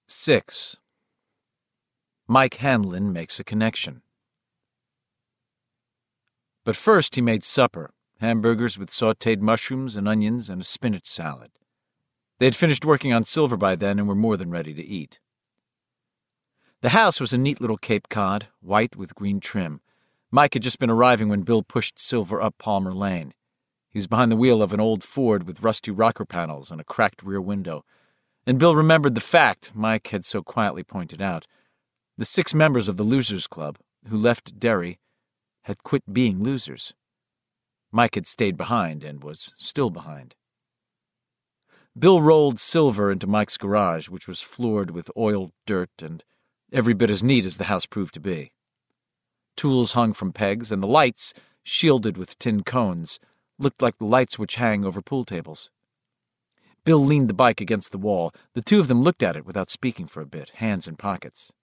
6. Mike Hanlon makes a connection. But first he made supper, hamburgers with sautéed mushrooms and onions and a spinach salad. They had finished working on Silver by then and were more than ready to eat. The house was a neat little Cape Cod, white with green trim. Mike had just been arriving when Bill pushed Silver up Palmer Lane. He was behind the wheel of an old Ford with rusty rocker panels and a cracked rear window. And Bill remembered the fact Mike had so quietly pointed out. The 6 members of the Losers Club, who left Derry, had quit being losers. Mike had stayed behind and was still behind. Bill rolled Silver into Mike's garage, which was floored with oiled dirt and every bit as neat as the house proved to be. Tools hung from pegs, and the lights, shielded with tin cones, looked like the lights which hang over pool tables. Bill leaned the bike against the wall. The two of them looked at it without speaking for a bit, hands in pockets.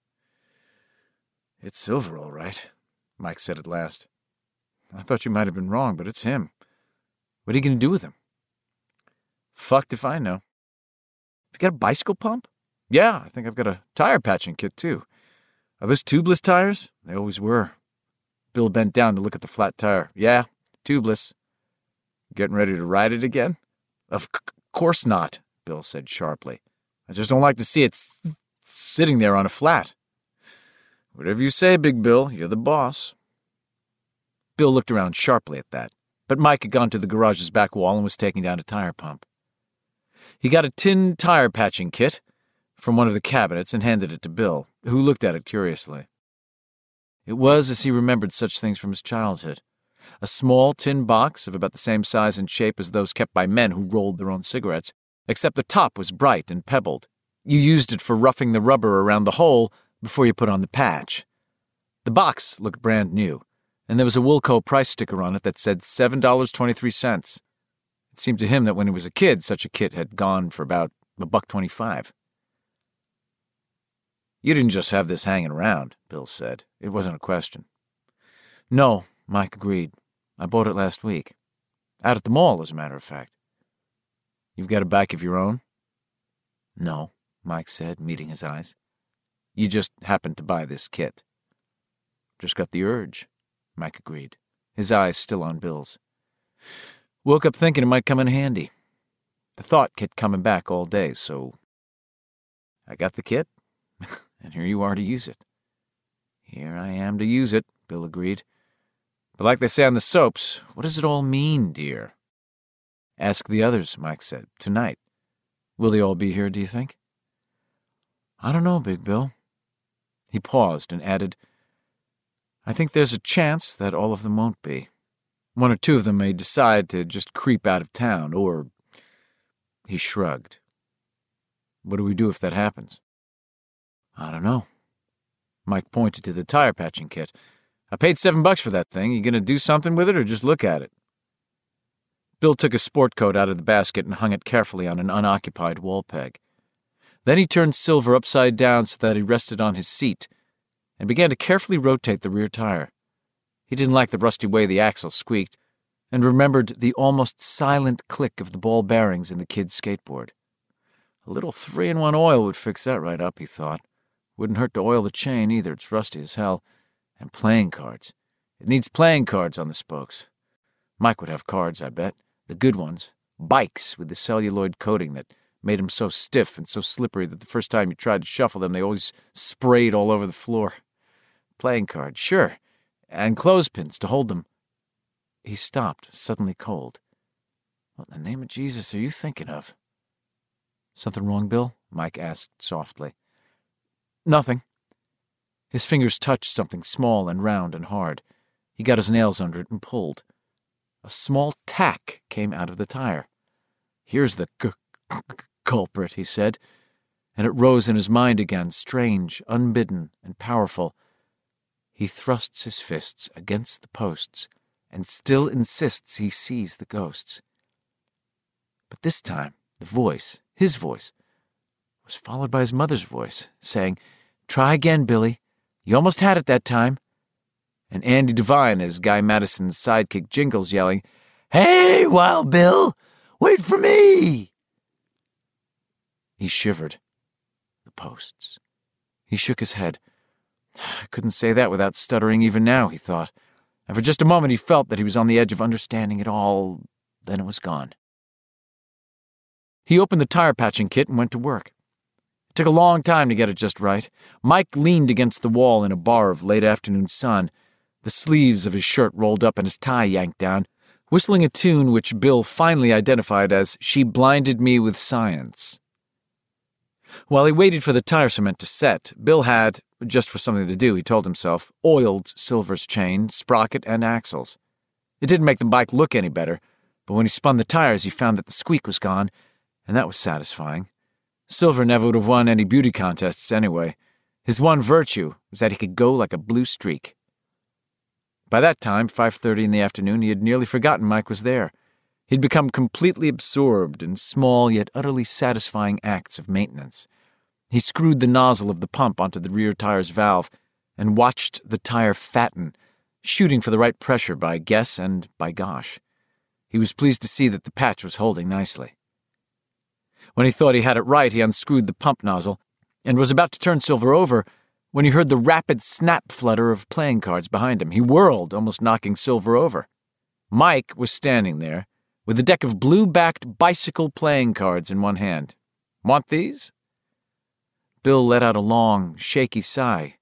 "It's Silver, all right," Mike said at last. "I thought you might have been wrong, but it's him. What are you going to do with him?" "Fucked if I know." "You got a bicycle pump?" "Yeah, I think I've got a tire patching kit, too." "Are those tubeless tires?" "They always were." Bill bent down to look at the flat tire. "Yeah, tubeless." "Getting ready to ride it again?" Of course not," Bill said sharply. "I just don't like to see it sitting there on a flat." "Whatever you say, Big Bill. You're the boss." Bill looked around sharply at that, but Mike had gone to the garage's back wall and was taking down a tire pump. He got a tin tire patching kit from one of the cabinets and handed it to Bill, who looked at it curiously. It was as he remembered such things from his childhood. A small tin box of about the same size and shape as those kept by men who rolled their own cigarettes, except the top was bright and pebbled. You used it for roughing the rubber around the hole before you put on the patch. The box looked brand new, and there was a Wilco price sticker on it that said $7.23. It seemed to him that when he was a kid, such a kit had gone for about $1.25. "You didn't just have this hanging around," Bill said. It wasn't a question. "No," Mike agreed. "I bought it last week. Out at the mall, as a matter of fact." "You've got a bike of your own?" "No," Mike said, meeting his eyes. "You just happened to buy this kit." "Just got the urge," Mike agreed, his eyes still on Bill's. "Woke up thinking it might come in handy. The thought kept coming back all day, so I got the kit, and here you are to use it." "Here I am to use it," Bill agreed. "But like they say on the soaps, what does it all mean, dear?" "Ask the others," Mike said. "Tonight. Will they all be here, do you think?" "I don't know, Big Bill." He paused and added, "I think there's a chance that all of them won't be. 1 or 2 of them may decide to just creep out of town, or—" He shrugged. "What do we do if that happens?" "I don't know." Mike pointed to the tire patching kit. "I paid $7 for that thing. You gonna do something with it or just look at it?" Bill took a sport coat out of the basket and hung it carefully on an unoccupied wall peg. Then he turned Silver upside down so that he rested on his seat and began to carefully rotate the rear tire. He didn't like the rusty way the axle squeaked and remembered the almost silent click of the ball bearings in the kid's skateboard. A little 3-in-1 oil would fix that right up, he thought. Wouldn't hurt to oil the chain either, it's rusty as hell. And playing cards. It needs playing cards on the spokes. Mike would have cards, I bet. The good ones. Bikes with the celluloid coating that made them so stiff and so slippery that the first time you tried to shuffle them, they always sprayed all over the floor. Playing cards, sure. And clothespins to hold them. He stopped, suddenly cold. What in the name of Jesus are you thinking of? "Something wrong, Bill?" Mike asked softly. "Nothing." His fingers touched something small and round and hard. He got his nails under it and pulled. A small tack came out of the tire. "Here's the culprit," he said, and it rose in his mind again, strange, unbidden, and powerful. He thrusts his fists against the posts and still insists he sees the ghosts. But this time, the voice, his voice, was followed by his mother's voice, saying, "Try again, Billy. You almost had it that time." And Andy Devine as Guy Madison's sidekick Jingles yelling, "Hey, Wild Bill, wait for me!" He shivered. The the posts. He shook his head. I couldn't say that without stuttering even now, he thought. And for just a moment he felt that he was on the edge of understanding it all. Then it was gone. He opened the tire-patching kit and went to work. It took a long time to get it just right. Mike leaned against the wall in a bar of late-afternoon sun, the sleeves of his shirt rolled up and his tie yanked down, whistling a tune which Bill finally identified as She Blinded Me with Science. While he waited for the tire cement to set, Bill had, just for something to do, he told himself, oiled Silver's chain, sprocket, and axles. It didn't make the bike look any better, but when he spun the tires he found that the squeak was gone, and that was satisfying. Silver never would have won any beauty contests anyway. His one virtue was that he could go like a blue streak. By that time, 5:30 in the afternoon, he had nearly forgotten Mike was there. He'd become completely absorbed in small yet utterly satisfying acts of maintenance. He screwed the nozzle of the pump onto the rear tire's valve and watched the tire fatten, shooting for the right pressure by guess and by gosh. He was pleased to see that the patch was holding nicely. When he thought he had it right, he unscrewed the pump nozzle and was about to turn Silver over when he heard the rapid snap flutter of playing cards behind him. He whirled, almost knocking Silver over. Mike was standing there, with a deck of blue-backed bicycle playing cards in one hand. Want these? Bill let out a long, shaky sigh.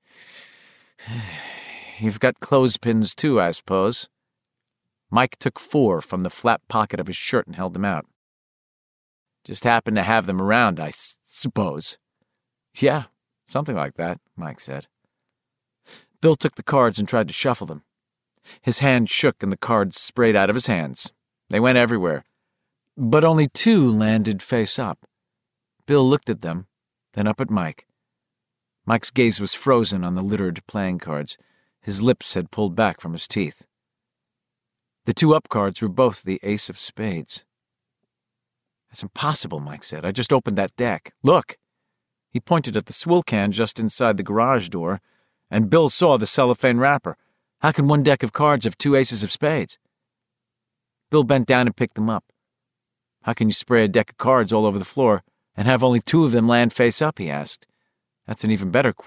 You've got clothespins too, I suppose. Mike took 4 from the flap pocket of his shirt and held them out. Just happened to have them around, I suppose. Yeah, something like that, Mike said. Bill took the cards and tried to shuffle them. His hand shook and the cards sprayed out of his hands. They went everywhere. But only 2 landed face up. Bill looked at them, then up at Mike. Mike's gaze was frozen on the littered playing cards. His lips had pulled back from his teeth. The 2 up cards were both the ace of spades. That's impossible, Mike said. I just opened that deck. Look! He pointed at the swill can just inside the garage door, and Bill saw the cellophane wrapper. How can one deck of cards have 2 aces of spades? Bill bent down and picked them up. How can you spray a deck of cards all over the floor and have only 2 of them land face up, he asked. That's an even better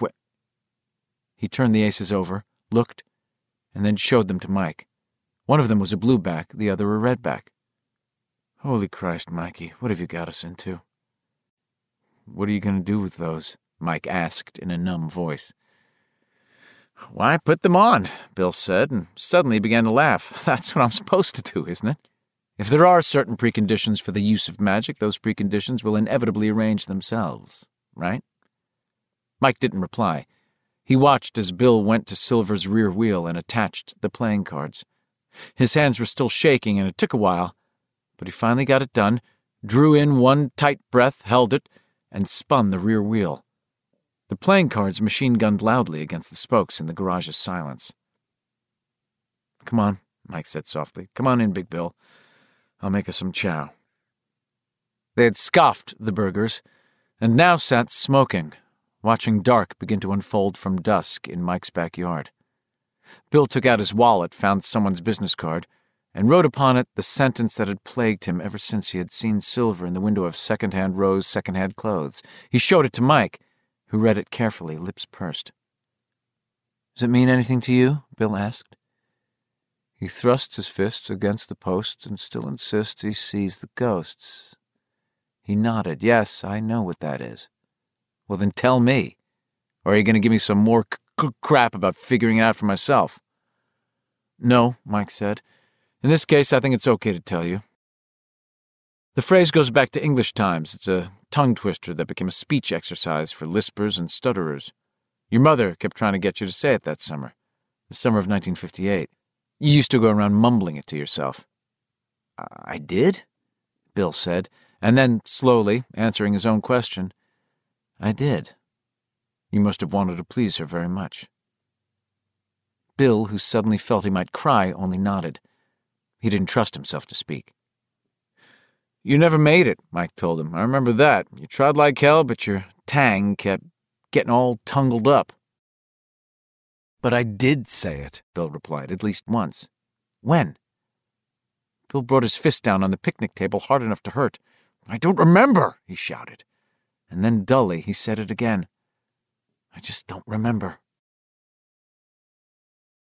He turned the aces over, looked, and then showed them to Mike. One of them was a blue back, the other a red back. Holy Christ, Mikey, what have you got us into? What are you going to do with those? Mike asked in a numb voice. Why, put them on, Bill said, and suddenly began to laugh. That's what I'm supposed to do, isn't it? If there are certain preconditions for the use of magic, those preconditions will inevitably arrange themselves, right? Mike didn't reply. He watched as Bill went to Silver's rear wheel and attached the playing cards. His hands were still shaking, and it took a while, but he finally got it done, drew in one tight breath, held it, and spun the rear wheel. The playing cards machine-gunned loudly against the spokes in the garage's silence. Come on, Mike said softly. Come on in, Big Bill. I'll make us some chow. They had scoffed the burgers, and now sat smoking, watching dark begin to unfold from dusk in Mike's backyard. Bill took out his wallet, found someone's business card, and wrote upon it the sentence that had plagued him ever since he had seen Silver in the window of second-hand Rose second-hand clothes. He showed it to Mike, who read it carefully, lips pursed. Does it mean anything to you? Bill asked. He thrusts his fists against the post and still insists he sees the ghosts. He nodded. Yes, I know what that is. Well, then tell me. Or are you going to give me some more crap about figuring it out for myself? No, Mike said. In this case, I think it's okay to tell you. The phrase goes back to English times. It's a tongue-twister that became a speech exercise for lispers and stutterers. Your mother kept trying to get you to say it that summer, the summer of 1958. You used to go around mumbling it to yourself. I did? Bill said, and then, slowly, answering his own question, I did. You must have wanted to please her very much. Bill, who suddenly felt he might cry, only nodded. He didn't trust himself to speak. You never made it, Mike told him. I remember that. You tried like hell, but your tang kept getting all tangled up. But I did say it, Bill replied, at least once. When? Bill brought his fist down on the picnic table hard enough to hurt. I don't remember, he shouted. and then dully he said it again. I just don't remember.